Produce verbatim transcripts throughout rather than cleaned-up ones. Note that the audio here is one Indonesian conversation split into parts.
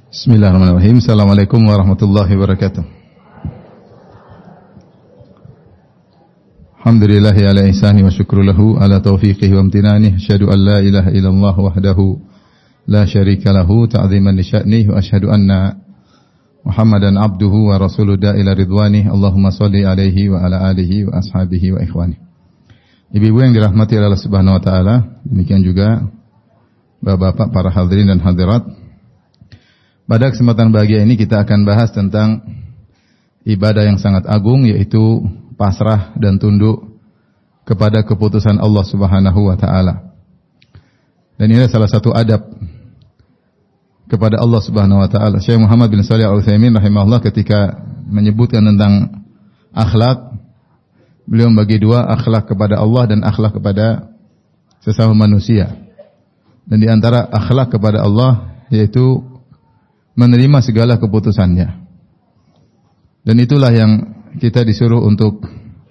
Bismillahirrahmanirrahim. Assalamualaikum warahmatullahi wabarakatuh. Alhamdulillahi ala ihsani wa syukru lahu ala taufiqihi wa amtinani. Asyhadu an la ilaha illallah wahdahu la syarika lahu ta'ziman li sya'nihi wa asyhadu anna Muhammadan abduhu wa rasuluhu ila ridwani. Allahumma shalli alaihi wa ala alihi wa ashabihi wa ikhwani. Ibu-ibu yang dirahmati Allah Subhanahu wa taala, demikian juga Bapak-bapak, para hadirin dan hadirat. Pada kesempatan bahagia ini kita akan bahas tentang ibadah yang sangat agung, yaitu pasrah dan tunduk kepada keputusan Allah Subhanahu wa taala. Dan ini salah satu adab kepada Allah Subhanahu wa taala. Syekh Muhammad bin Shalih Al-Utsaimin rahimahullah ketika menyebutkan tentang akhlak, beliau membagi dua, akhlak kepada Allah dan akhlak kepada sesama manusia. Dan di antara akhlak kepada Allah yaitu menerima segala keputusannya. Dan itulah yang kita disuruh untuk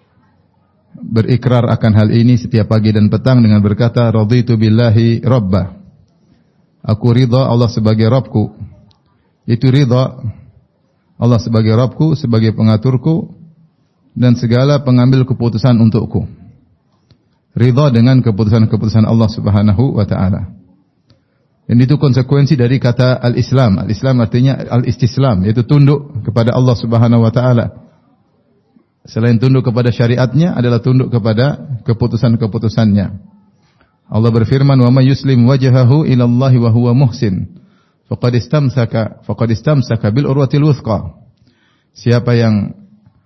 berikrar akan hal ini setiap pagi dan petang dengan berkata, raditu billahi rabba. Aku ridha Allah sebagai Rabbku. Itu ridha Allah sebagai Rabbku, sebagai pengaturku dan segala pengambil keputusan untukku. Ridha dengan keputusan-keputusan Allah Subhanahu wa taala. Dan itu konsekuensi dari kata al-Islam. Al-Islam artinya al-istislam, yaitu tunduk kepada Allah Subhanahu wa taala. Selain tunduk kepada syariatnya adalah tunduk kepada keputusan-keputusannya. Allah berfirman, "Wa may yuslim wajhahu ila Allah wa huwa muhsin, faqad istamsaka faqad istamsaka bil urwatil wuthqa." Siapa yang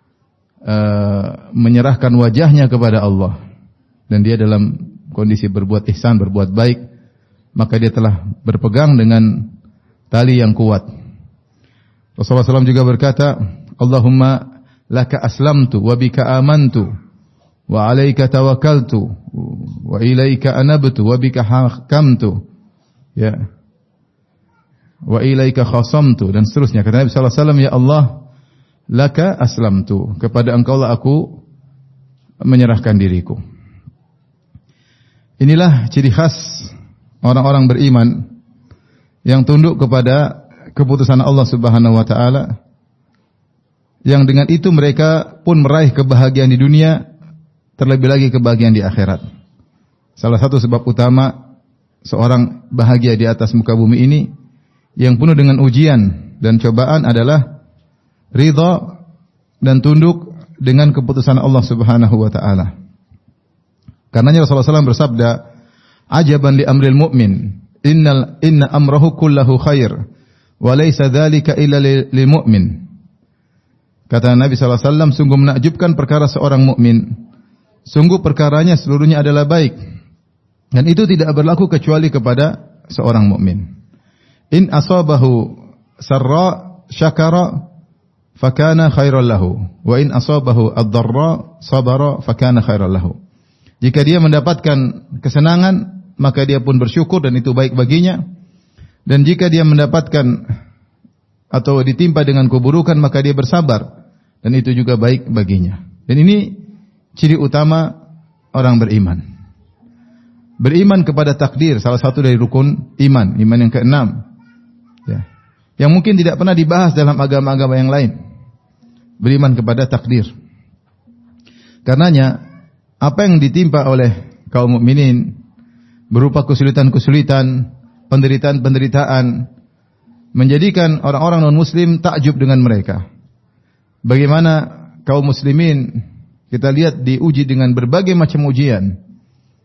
uh, menyerahkan wajahnya kepada Allah dan dia dalam kondisi berbuat ihsan, berbuat baik, maka dia telah berpegang dengan tali yang kuat. Rasulullah shallallahu alaihi wasallam juga berkata, Allahumma laka aslamtu wa bika amantu wa alaika tawakkaltu wa ilaika anabtu wa bika hakamtu ya wa ilaika khasamtu, dan seterusnya. Kata Nabi sallallahu alaihi wasallam, ya Allah, laka aslamtu, kepada engkau lah aku menyerahkan diriku. Inilah ciri khas orang-orang beriman yang tunduk kepada keputusan Allah Subhanahu wa taala, yang dengan itu mereka pun meraih kebahagiaan di dunia, terlebih lagi kebahagiaan di akhirat. Salah satu sebab utama seorang bahagia di atas muka bumi ini yang penuh dengan ujian dan cobaan adalah ridha dan tunduk dengan keputusan Allah Subhanahu wa taala. Karenanya Rasulullah shallallahu alaihi wasallam bersabda, ajaban li amril mu'min, innal inna amrahu kullahu khair wa laysa dzalika illa lil mu'min. Kata Nabi sallallahu alaihi wasallam, sungguh menakjubkan perkara seorang mukmin, sungguh perkaranya seluruhnya adalah baik, dan itu tidak berlaku kecuali kepada seorang mukmin. In asabahu sarra syakara fakana khairan lahu wa in asabahu ad-dharra sabara fakana khairan lahu. Jika dia mendapatkan kesenangan, maka dia pun bersyukur dan itu baik baginya. Dan jika dia mendapatkan atau ditimpa dengan keburukan, maka dia bersabar dan itu juga baik baginya. Dan ini ciri utama orang beriman. Beriman kepada takdir, salah satu dari rukun iman, iman yang keenam. Ya. Yang mungkin tidak pernah dibahas dalam agama-agama yang lain. Beriman kepada takdir. Karenanya apa yang ditimpa oleh kaum mukminin berupa kesulitan-kesulitan, penderitaan-penderitaan, menjadikan orang-orang non-muslim takjub dengan mereka. Bagaimana kaum muslimin kita lihat diuji dengan berbagai macam ujian.